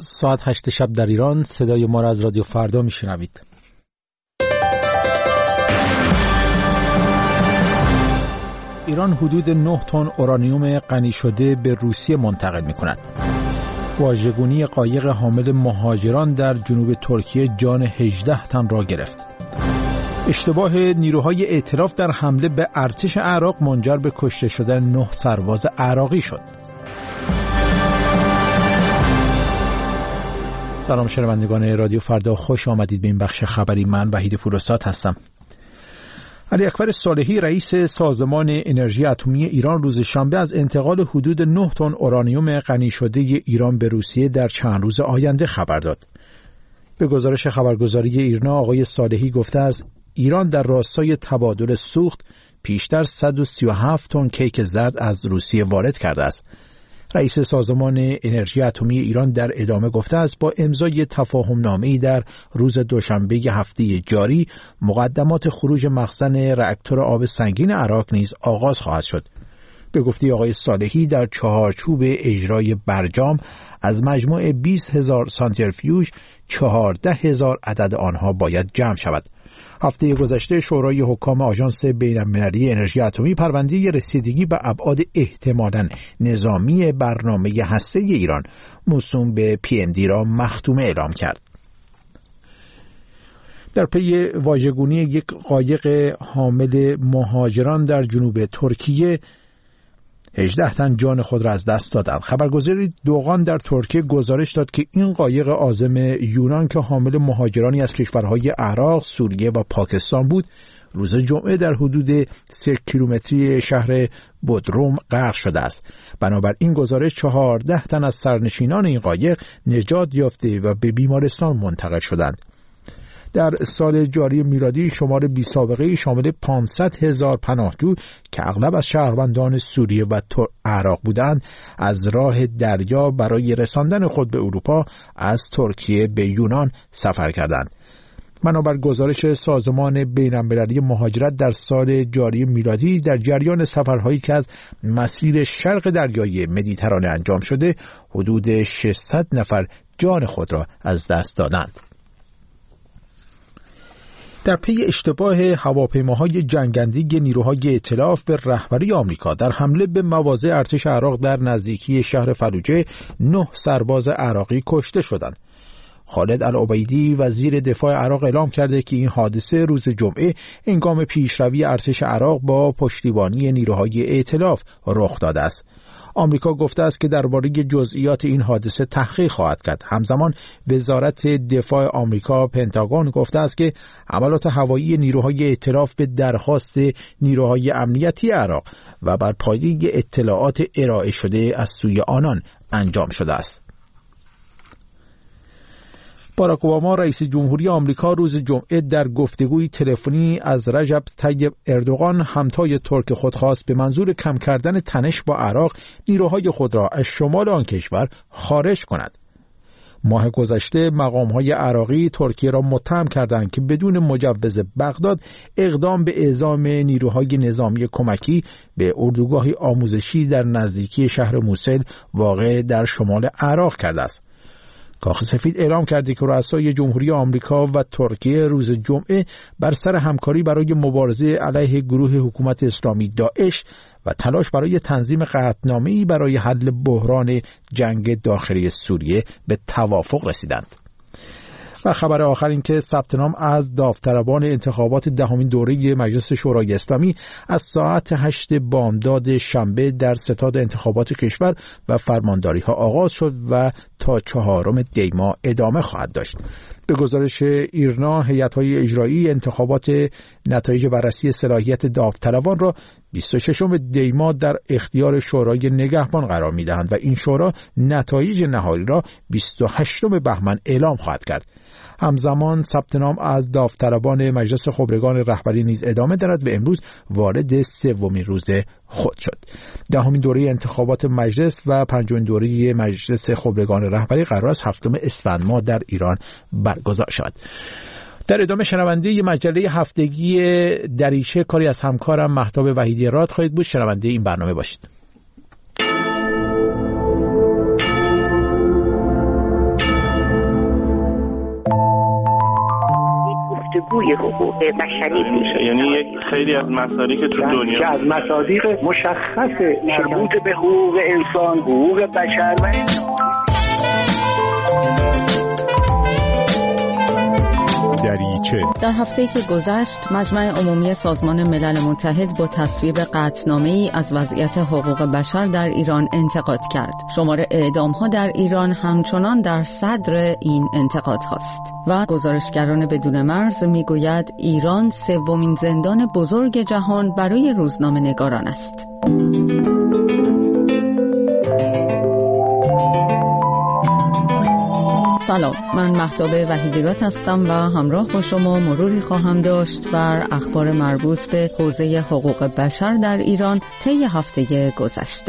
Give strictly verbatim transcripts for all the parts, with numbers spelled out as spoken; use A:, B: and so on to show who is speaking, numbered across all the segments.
A: ساعت هشت شب در ایران. صدای ما را از رادیو فردا میشنوید. ایران حدود نه تن اورانیوم غنی شده به روسیه منتقل می‌کند. واژگونی قایق حامل مهاجران در جنوب ترکیه جان هجده تن را گرفت. اشتباه نیروهای ائتلاف در حمله به ارتش عراق منجر به کشته شدن نه سرباز عراقی شد. سلام شنوندگان رادیو فردا، خوش آمدید به این بخش خبری. من وحید پوراستاد هستم. علی اکبر صالحی رئیس سازمان انرژی اتمی ایران روز شنبه از انتقال حدود نه تن اورانیوم غنی شده ایران به روسیه در چند روز آینده خبر داد. به گزارش خبرگزاری ایرنا آقای صالحی گفته است ایران در راستای تبادل سوخت پیشتر صد و سی و هفت تن کیک زرد از روسیه وارد کرده است. رئیس سازمان انرژی اتمی ایران در ادامه گفته است با امضای تفاهم‌نامه‌ای در روز دوشنبه هفته جاری مقدمات خروج مخزن راکتور آب سنگین عراق نیز آغاز خواهد شد. به گفته آقای صالحی در چهارچوب اجرای برجام از مجموع بیست هزار سانتریفیوژ چهارده هزار عدد آنها باید جمع شود. هفته گذشته شورای حکام آژانس بین‌المللی انرژی اتمی پرونده رسیدگی به ابعاد احتمالاً نظامی برنامه هسته‌ای ایران موسوم به پی ام دی را مختومه اعلام کرد. در پی واژگونی یک قایق حامل مهاجران در جنوب ترکیه هجده تن جان خود را از دست دادند. خبرگزاری دوغان در ترکیه گزارش داد که این قایق عازم یونان که حامل مهاجرانی از کشورهای عراق، سوریه و پاکستان بود، روز جمعه در حدود سه کیلومتری شهر بودروم غرق شده است. بنابراین گزارش چهارده تن از سرنشینان این قایق نجات یافته و به بیمارستان منتقل شدند. در سال جاری میلادی شمار بی سابقه شامل پانصد هزار پناهجو که اغلب از شهروندان سوریه و عراق بودند از راه دریا برای رساندن خود به اروپا از ترکیه به یونان سفر کردند. بنابر گزارش سازمان بین‌المللی مهاجرت در سال جاری میلادی در جریان سفرهایی که از مسیر شرق دریای مدیترانه انجام شده حدود ششصد نفر جان خود را از دست دادند. در پی اشتباه هواپیماهای جنگنده نیروهای ائتلاف به رهبری آمریکا در حمله به مواضع ارتش عراق در نزدیکی شهر فلوجه نه سرباز عراقی کشته شدند. خالد العبیدی وزیر دفاع عراق اعلام کرده که این حادثه روز جمعه هنگام پیشروی ارتش عراق با پشتیبانی نیروهای ائتلاف رخ داده است. آمریکا گفته است که درباره جزئیات این حادثه تحقیق خواهد کرد. همزمان وزارت دفاع آمریکا پنتاگون گفته است که حملات هوایی نیروهای ائتلاف به درخواست نیروهای امنیتی عراق و بر پایه اطلاعات ارائه شده از سوی آنان انجام شده است. باراک اوباما رئیس جمهوری آمریکا روز جمعه در گفتگوی تلفنی از رجب طیب اردوغان همتای ترک خود خواست به منظور کم کردن تنش با عراق نیروهای خود را از شمال آن کشور خارج کند. ماه گذشته مقام‌های عراقی ترکیه را متهم کردند که بدون مجوز بغداد اقدام به اعزام نیروهای نظامی کمکی به اردوگاهی آموزشی در نزدیکی شهر موسل واقع در شمال عراق کرده است. کاخ سفید اعلام کرده که رؤسای جمهوری آمریکا و ترکیه روز جمعه بر سر همکاری برای مبارزه علیه گروه حکومت اسلامی داعش و تلاش برای تنظیم قطعنامه‌ای برای حل بحران جنگ داخلی سوریه به توافق رسیدند. و خبر آخر این که ثبت نام از داوطلبان انتخابات دهمین دوره مجلس شورای اسلامی از ساعت هشت بامداد شنبه در ستاد انتخابات کشور و فرمانداری ها آغاز شد و تا چهارم دی ماه ادامه خواهد داشت. به گزارش ایرنا هیئت‌های اجرایی انتخابات نتایج بررسی صلاحیت داوطلبان را بیست و ششم دی ماه در اختیار شورای نگهبان قرار می‌دهند و این شورا نتایج نهایی را بیست و هشتم بهمن اعلام خواهد کرد. همزمان ثبت نام از داوطلبان مجلس خبرگان رهبری نیز ادامه دارد و امروز وارد سومین روز خود شد. دهمین دوره انتخابات مجلس و پنجمین دوره مجلس خبرگان رهبری قرار است هفتم اسفند ماه در ایران برگزار شود. در ادامه شنونده مجله هفتگی دریچه کاری از همکارم مهتاب وحیدی راد خواهید بود. شنونده این برنامه باشید.
B: گفتگوی حقوق بشری میشه.
C: یعنی یک خیلی از مسائلی که تو دنیا
D: که از مصادیق مشخص مربوط به حقوق انسان، حقوق بشر و
A: دریچه.
E: در هفته‌ای که گذشت مجمع عمومی سازمان ملل متحد با تصویب قطعنامه‌ای از وضعیت حقوق بشر در ایران انتقاد کرد. شمار اعدام‌ها در ایران همچنان در صدر این انتقاد هاست و گزارشگران بدون مرز میگوید ایران سومین زندان بزرگ جهان برای روزنامه‌نگاران است. سلام، من مهتاب وحیدیرات هستم و همراه با شما مروری خواهم داشت بر اخبار مربوط به حوزه حقوق بشر در ایران طی هفته گذشته.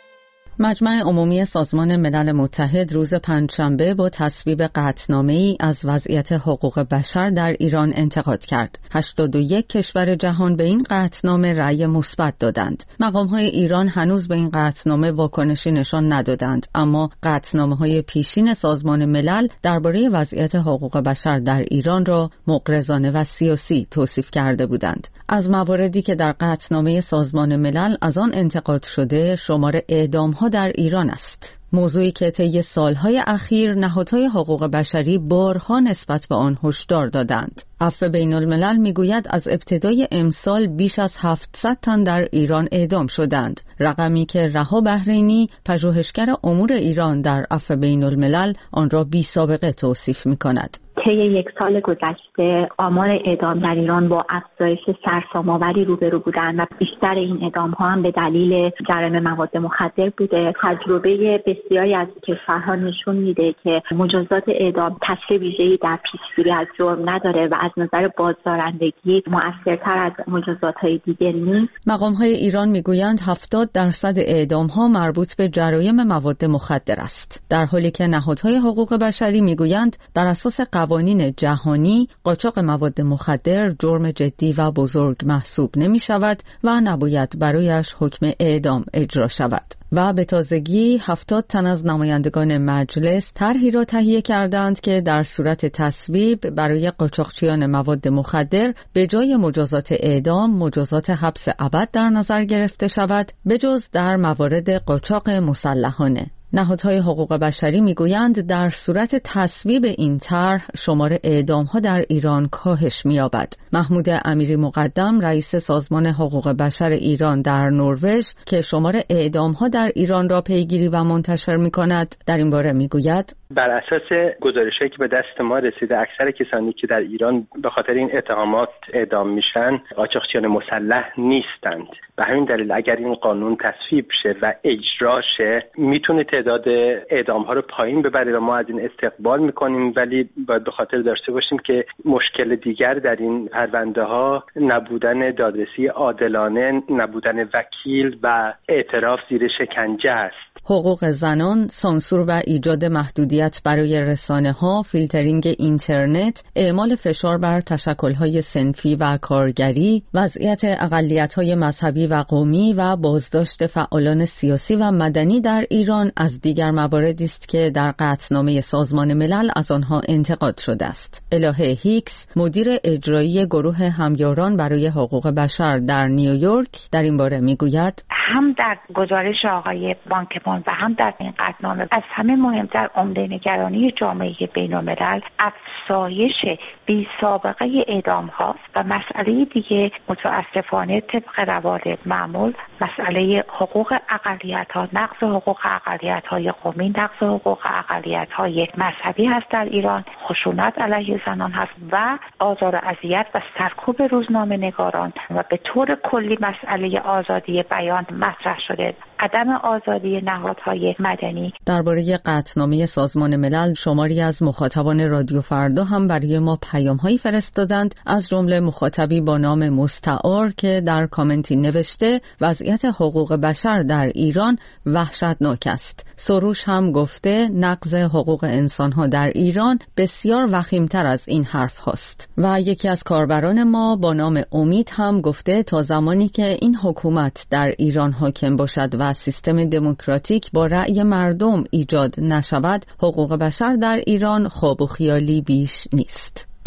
E: مجمع عمومی سازمان ملل متحد روز پنجشنبه با تصویب قطعنامه‌ای از وضعیت حقوق بشر در ایران انتقاد کرد. هشتاد و یک کشور جهان به این قطعنامه رأی مثبت دادند. مقام‌های ایران هنوز به این قطعنامه واکنشی نشان ندادند، اما قطعنامه‌های پیشین سازمان ملل درباره وضعیت حقوق بشر در ایران را مغرضانه و سیاسی توصیف کرده بودند. از مواردی که در قطعنامه سازمان ملل از آن انتقاد شده، شمار اعدام‌ها در ایران است. موضوعی که طی سالهای اخیر نهادهای حقوق بشری بارها نسبت به آن هشدار دادند. عفو بین الملل میگوید از ابتدای امسال بیش از هفتصد تن در ایران اعدام شدند، رقمی که رها بحرینی پژوهشگر امور ایران در عفو بین الملل آن را بی سابقه توصیف می‌کند.
F: طی یک سال گذشته آمار اعدام در ایران با افزایش سرسام‌آوری روبرو بودند و بیشتر این اعدام‌ها هم به دلیل جرائم مواد مخدر بوده. تجربه بسیاری از کشورها نشون میده که مجازات اعدام تاثیر ویژه‌ای در پیشگیری از جرم نداره و از نظر بازدارندگی مؤثرتر از مجازات‌های دیگر نیست.
E: مقام‌های ایران میگویند هفتاد درصد اعدام‌ها مربوط به جرایم مواد مخدر است، در حالی که نهادهای حقوق بشری میگویند بر اساس قوانین جهانی قاچاق مواد مخدر جرم جدی و بزرگ محسوب نمی شود و نباید برایش حکم اعدام اجرا شود. و به تازگی هفتاد تن از نمایندگان مجلس طرحی را تهیه کردند که در صورت تصویب برای قاچاقچیان مواد مخدر به جای مجازات اعدام مجازات حبس ابد در نظر گرفته شود، به جز در موارد قاچاق مسلحانه. نهادهای حقوق بشری میگویند در صورت تصویب این طرح شمار اعدام‌ها در ایران کاهش می‌یابد. محمود امیری مقدم رئیس سازمان حقوق بشر ایران در نروژ که شمار اعدام‌ها در ایران را پیگیری و منتشر می‌کند در این باره میگوید
G: بر اساس گزارش‌هایی که به دست ما رسیده اکثر کسانی که در ایران به خاطر این اتهامات اعدام میشن قاچاقچیان مسلح نیستند. به همین دلیل اگر این قانون تصویب شه و اجرا شه میتونه تعداد اعدام‌ها رو پایین ببره و ما از این استقبال میکنیم، ولی باید به خاطر داشته باشیم که مشکل دیگر در این پرونده‌ها نبودن دادرسی عادلانه، نبودن وکیل و اعتراف زیر شکنجه است.
E: حقوق زنان، سانسور و ایجاد محدودیت برای رسانه‌ها، فیلترینگ اینترنت، اعمال فشار بر تشکل‌های صنفی و کارگری، وضعیت اقلیت‌های مذهبی و قومی و بازداشت فعالان سیاسی و مدنی در ایران از دیگر مواردی است که در قطعنامه سازمان ملل از آنها انتقاد شده است. الهه هیکس، مدیر اجرایی گروه همیاران برای حقوق بشر در نیویورک در این باره میگوید
B: هم در گزارش آقای بان کی مون و هم در این قطعنامه از همه مهمتر عمده نگرانی جامعه بین‌الملل افزایش بی سابقه اعدام هاست و مسئله دیگه متاسفانه طبق روال معمول مسئله حقوق اقلیت ها، نقض حقوق اقلیت های قومی، نقض حقوق اقلیت های مذهبی هست در ایران، خشونت علیه زنان هست و آزار و اذیت و سرکوب روزنامه نگاران و به طور کلی مسئله آزادی بیان مطرح شده، عدم آزادی نهادهای مدنی.
E: درباره قطعنامه سازمان ملل شماری از مخاطبان رادیو فردا هم برای ما پیام‌هایی فرستادند، از جمله مخاطبی با نام مستعار که در کامنتی نوشته وضعیت حقوق بشر در ایران وحشتناک است. سروش هم گفته نقض حقوق انسان‌ها در ایران بسیار وخیم‌تر از این حرف هاست. و یکی از کاربران ما با نام امید هم گفته تا زمانی که این حکومت در ایران حاکم باشد و سیستم دموکراتیک با رأی مردم ایجاد نشود، حقوق بشر در ایران خواب و خیالی بیش نیست.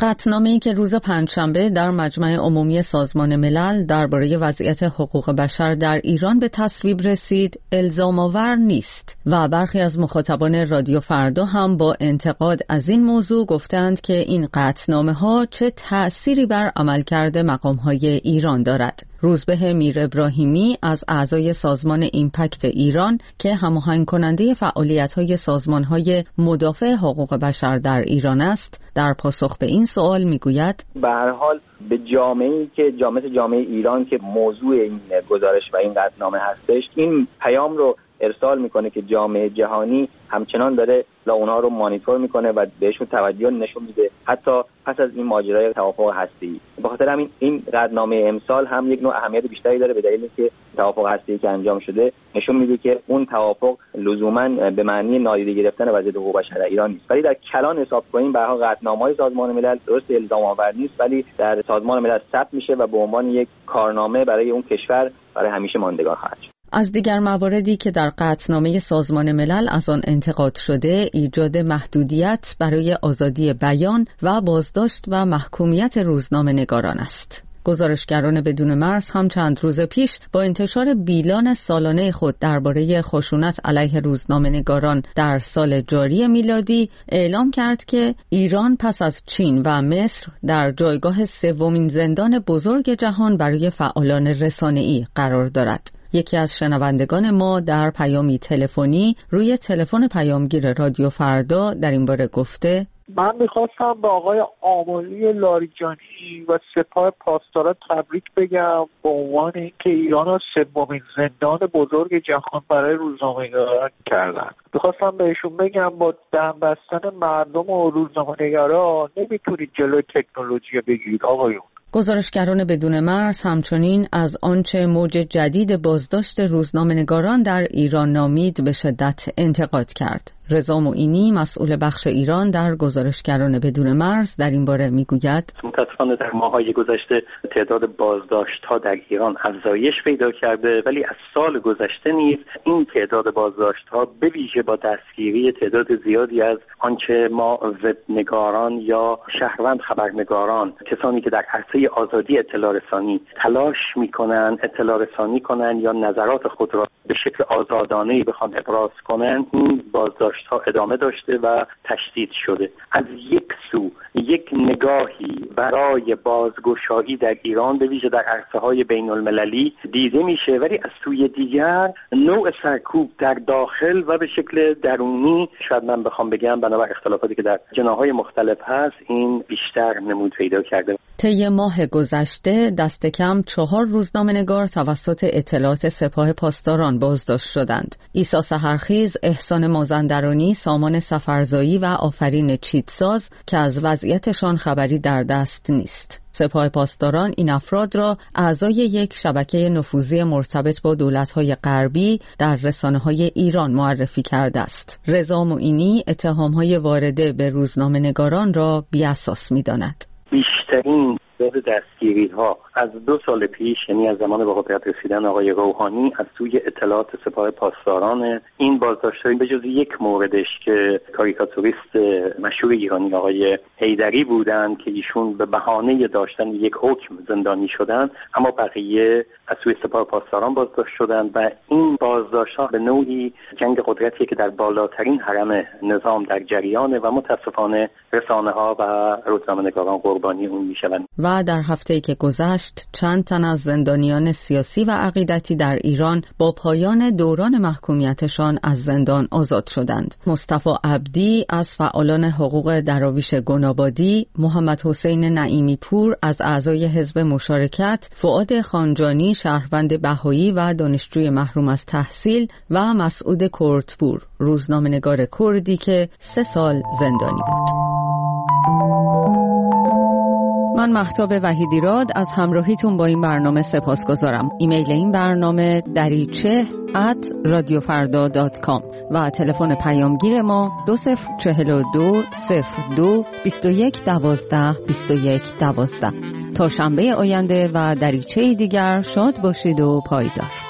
E: قطعنامه‌ای که روز پنجشنبه در مجمع عمومی سازمان ملل درباره وضعیت حقوق بشر در ایران به تصویب رسید، الزام‌آور نیست و برخی از مخاطبان رادیو فردا هم با انتقاد از این موضوع گفتند که این قطعنامه‌ها چه تأثیری بر عملکرد مقام‌های ایران دارد. روزبه میر ابراهیمی از اعضای سازمان ایمپکت ایران که هماهنگ کننده فعالیت‌های سازمان‌های مدافع حقوق بشر در ایران است، در پاسخ به این سوال میگوید:
H: به هر حال به جامعه‌ای که جامعه جامعه ایران که موضوع این گزارش و این قطعنامه هستش، این پیام رو ارسال میکنه که جامعه جهانی همچنان داره لا اونها رو مانیتور میکنه و بهشون توجه نشون میده، حتی پس از این ماجرای توافق هسته‌ای. به خاطر همین این قطعنامه امسال هم یک نوع اهمیت بیشتری داره، به دلیلی که توافق هسته‌ای که انجام شده نشون میده که اون توافق لزوما به معنی نادیده گرفتن وضعیت حقوق بشر در ایران نیست. ولی در کلان حساب کنیم به هر حال قطعنامه‌های سازمان ملل درست الزام آور نیست، ولی در سازمان ملل ثبت میشه و به عنوان یک کارنامه برای اون کشور برای همیشه ماندگار خواهد شد.
E: از دیگر مواردی که در قطعنامه سازمان ملل از آن انتقاد شده، ایجاد محدودیت برای آزادی بیان و بازداشت و محکومیت روزنامه‌نگاران است. گزارشگران بدون مرز هم چند روز پیش با انتشار بیلان سالانه خود درباره خشونت علیه روزنامه‌نگاران در سال جاری میلادی اعلام کرد که ایران پس از چین و مصر در جایگاه سومین زندان بزرگ جهان برای فعالان رسانه‌ای قرار دارد. یکی از شنوندگان ما در پیامی تلفنی روی تلفن پیامگیر رادیو فردا در این باره گفته:
I: من میخواستم به آقای آملی لاریجانی و سپاه پاسداران تبریک بگم به عنوان اینکه ایران را سومین زندان بزرگ جهان برای روزنامه‌نگاران کردن. میخواستم بهشون بگم با دم بستن مردم و روزنامه‌نگاران نمیتونید جلوی تکنولوژی بگیرید آقایون.
E: گزارشگران بدون مرز همچنین از آنچه موج جدید بازداشت روزنامه‌نگاران در ایران نامید به شدت انتقاد کرد. رضا معینی مسئول بخش ایران در گزارشگران بدون مرز در این باره میگوید:
G: متاسفانه در ماه‌های گذشته تعداد بازداشت‌ها در ایران افزایش پیدا کرده، ولی از سال گذشته نیز این تعداد بازداشت‌ها به ویژه با دستگیری تعداد زیادی از آنچه ما وبنگاران یا شهروند خبرنگاران، کسانی که در عرصه آزادی اطلاع رسانی تلاش می‌کنند اطلاع رسانی کنند یا نظرات خود را به شکل آزادانه‌ای بخوان ابراز کنند، این بازداشت ها ادامه داشته و تشدید شده. از یک سو یک نگاهی برای بازگشایی در ایران به ویژه در عرصه‌های بین المللی دیده میشه، ولی از سوی دیگر نوع سرکوب در داخل و به شکل درونی، شاید من بخوام بگم بنابر اختلافاتی که در جناح‌های مختلف هست، این بیشتر نمود پیدا کرده.
E: طی ماه گذشته دست کم چهار روزنامه‌نگار توسط اطلاعات سپاه پاسداران بازداشت شدند. عیسی سحرخیز، احسان مازندرانی، سامان سفرزایی و آفرین چیتساز که از وضعیتشان خبری در دست نیست. سپاه پاسداران این افراد را اعضای یک شبکه نفوذی مرتبط با دولت‌های غربی در رسانه‌های ایران معرفی کرده است. رضا معینی اتهام‌های وارده به روزنامه‌نگاران را بی‌اساس می‌داند.
G: بیشترین تعداد دستگیری‌ها از دو سال پیش، یعنی از زمان به قدرت رسیدن آقای روحانی، از سوی اطلاعات سپاه پاسداران. این بازداشت‌ها به جز یک موردش که کاریکاتوریست مشهور ایرانی آقای حیدری بودند که ایشون به بهانه داشتن یک حکم زندانی شدند، اما بقیه از سوی سپاه پاسداران بازداشت شدند و این بازداشت‌ها به نوعی جنگ قدرتی که در بالاترین هرم نظام در جریانه و متأسفانه رسانه‌ها و روزنامه‌نگاران قربانی اون میشوند.
E: و در هفته‌ای که گذشت چند تن از زندانیان سیاسی و عقیدتی در ایران با پایان دوران محکومیتشان از زندان آزاد شدند. مصطفی عبدی از فعالان حقوق دراویش گنابادی، محمد حسین نعیمی پور از اعضای حزب مشارکت، فؤاد خانجانی شهروند بهایی و دانشجوی محروم از تحصیل و مسعود کردپور روزنامه‌نگار کردی که سه سال زندانی بود. من مهتاب وحیدیراد از همراهیتون با این برنامه سپاسگزارم. ایمیل این برنامه دریچه ات رادیوفردا دات کام و تلفن پیامگیر ما دو صفر چهل و دو صفر دو بیست و یک دوازده بیست و یک دوازده. تا شنبه آینده و دریچه دیگر شاد باشید و پایدار.